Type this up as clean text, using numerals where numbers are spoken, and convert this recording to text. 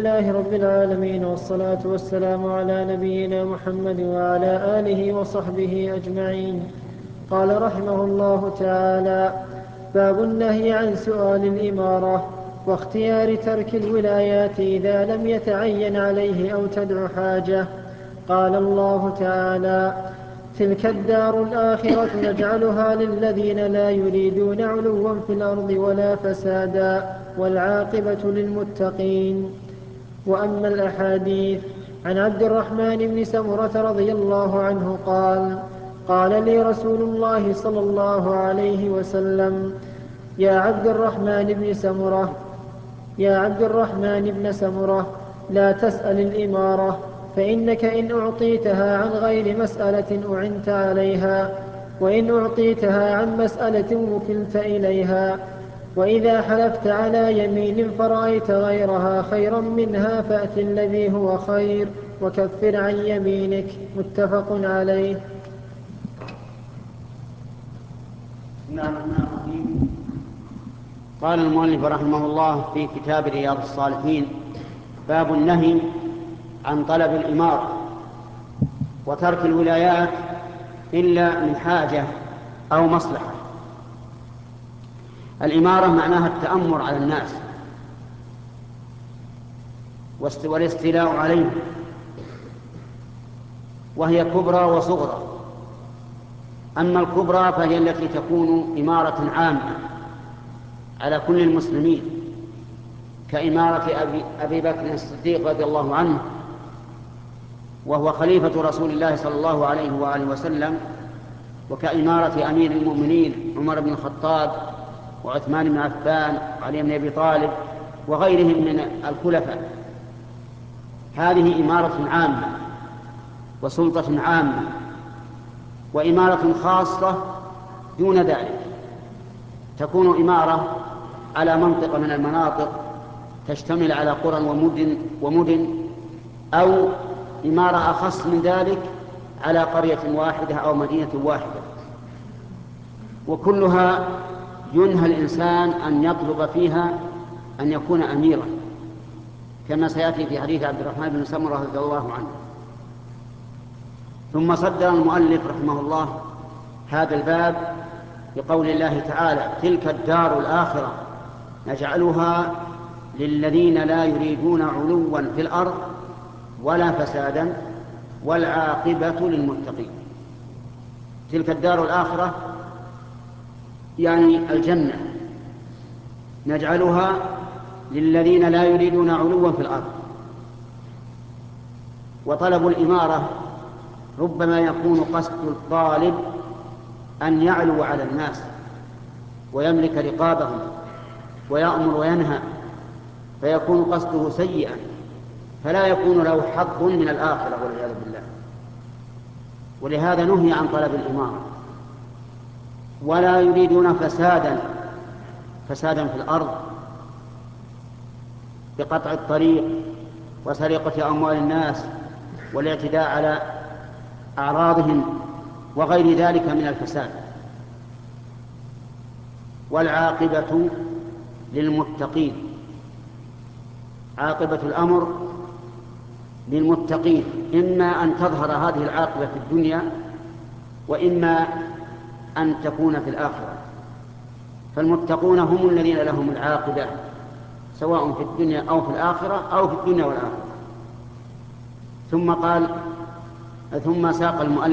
لله رب العالمين، والصلاة والسلام على نبينا محمد وعلى آله وصحبه أجمعين. قال رحمه الله تعالى: باب النهي عن سؤال الإمارة واختيار ترك الولايات إذا لم يتعين عليه أو تدع حاجة. قال الله تعالى: تلك الدار الآخرة نجعلها للذين لا يريدون علوا في الأرض ولا فسادا والعاقبة للمتقين. وأما الأحاديث: عن عبد الرحمن بن سمرة رضي الله عنه قال: قال لي رسول الله صلى الله عليه وسلم: يا عبد الرحمن بن سمرة، لا تسأل الإمارة، فإنك إن أعطيتها عن غير مسألة أعنت عليها، وإن أعطيتها عن مسألة وكلت إليها. وإذا حلفت على يمين فرأيت غيرها خيرا منها فأت الذي هو خير وكفر عن يمينك. متفق عليه. قال المؤلف رحمه الله في كتاب رياض الصالحين: باب النهي عن طلب الإمارة وترك الولايات إلا من حاجة أو مصلحة. الإمارة معناها التأمر على الناس والاستيلاء عليهم، وهي كبرى وصغرى. أما الكبرى فهي التي تكون إمارة عامة على كل المسلمين، كإمارة أبي بكر الصديق رضي الله عنه وهو خليفة رسول الله صلى الله عليه وآله وسلم، وكإمارة أمير المؤمنين عمر بن الخطاب وعثمان بن عفان وعلي بن أبي طالب وغيرهم من الخلفاء. هذه إمارة عامة وسلطة عامة. وإمارة خاصة دون ذلك تكون إمارة على منطقة من المناطق تشتمل على قرى ومدن، أو إمارة أخص من ذلك على قرية واحدة أو مدينة واحدة، وكلها ينهى الإنسان أن يطلب فيها أن يكون أميرا، كما سيأتي في حديث عبد الرحمن بن سمرة رضي الله عنه. ثم صدر المؤلف رحمه الله هذا الباب بقول الله تعالى: تلك الدار الآخرة نجعلها للذين لا يريدون علوا في الأرض ولا فسادا والعاقبة للمتقين. تلك الدار الآخرة يعني الجنة، نجعلها للذين لا يريدون علوا في الأرض. وطلب الإمارة ربما يكون قصد الطالب أن يعلو على الناس ويملك رقابهم ويأمر وينهى، فيكون قصده سيئا، فلا يكون له حظ من الآخرة والعياذ بالله. ولهذا نهي عن طلب الإمارة. ولا يريدون فسادا في الأرض بقطع الطريق وسرقة أموال الناس والاعتداء على أعراضهم وغير ذلك من الفساد. والعاقبة للمتقين، عاقبة الأمر للمتقين، إما أن تظهر هذه العاقبة في الدنيا وإما أن تكون في الآخرة. فالمتقون هم الذين لهم العاقبة سواء في الدنيا أو في الآخرة أو في الدنيا والآخرة. ثم ساق المؤلف